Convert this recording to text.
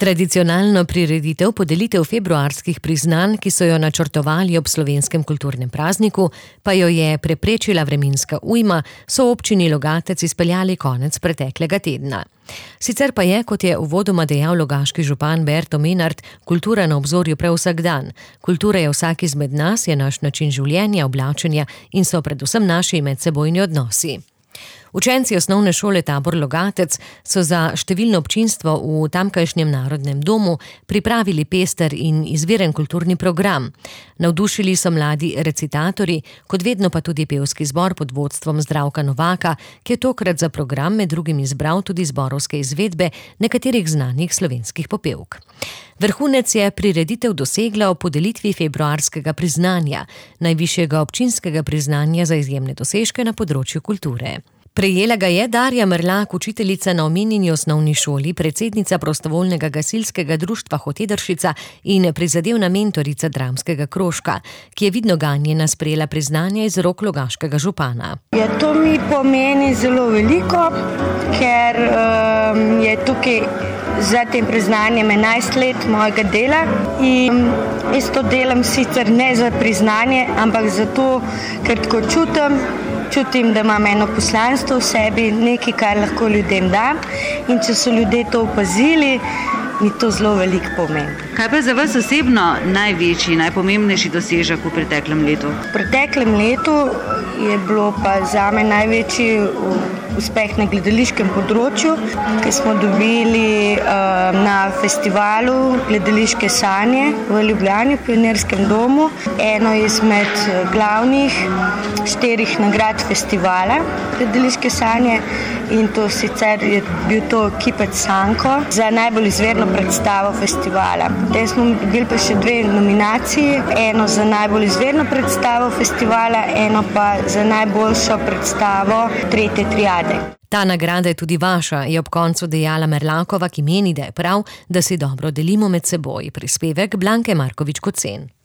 Tradicionalno prireditev podelitev februarskih priznanj, ki so jo načrtovali ob slovenskem kulturnem prazniku, pa jo je preprečila vremenska ujma, so v občini Logatec izpeljali konec preteklega tedna. Sicer pa je, kot je uvodoma dejal logaški župan Berto Menart, kultura na obzorju prav vsak dan. Kultura je vsak izmed nas, je naš način življenja, oblačenja in so predvsem naši medsebojni odnosi. Učenci osnovne šole Tabor Logatec so za številno občinstvo v tamkajšnjem narodnem domu pripravili pester in izviren kulturni program. Navdušili so mladi recitatorji, kot vedno pa tudi pevski zbor pod vodstvom Zdravka Novaka, ki je tokrat za program med drugim izbral tudi zborovske izvedbe nekaterih znanih slovenskih popevk. Vrhunec je prireditev dosegla o podelitvi februarskega priznanja, najvišjega občinskega priznanja za izjemne dosežke na področju kulture. Prejela ga je Darja Merlak, učiteljica na omenjeni osnovni šoli, predsednica prostovoljnega gasilskega društva Hotedršica in prizadevna mentorica dramskega krožka, ki je vidno ganjena sprejela priznanje iz rok logaškega župana. Ja, to mi pomeni zelo veliko, ker je tukaj za tem priznanjem 11 let mojega dela in jaz to delam sicer ne za priznanje, ampak zato, ker tako čutim, da imam eno poslanstvo v sebi, nekaj, kar lahko ljudem dam, in če so ljudje to opazili, mi to zelo veliko pomeni. Kaj pa je za vas osebno največji, najpomembnejši dosežek v preteklem letu? V preteklem letu je bilo pa zame največji uspeh na gledališkem področju, ki smo dobili na festivalu Gledališke sanje v Ljubljani, v Pionirskem domu. Eno izmed glavnih 4 nagrad festivala Gledališke sanje, in to sicer je bil to Kipec Sanko za najbolj izvirno predstavo festivala. Potem smo dobili pa še 2 nominaciji, eno za najbolj izvirno predstavo festivala, eno pa za najboljšo predstavo 3. triade. Ta nagrada je tudi vaša, je ob koncu dejala Merlakova, ki meni, da je prav, da si dobro delimo med seboj. Prispevek Blanke Markovič Kocen.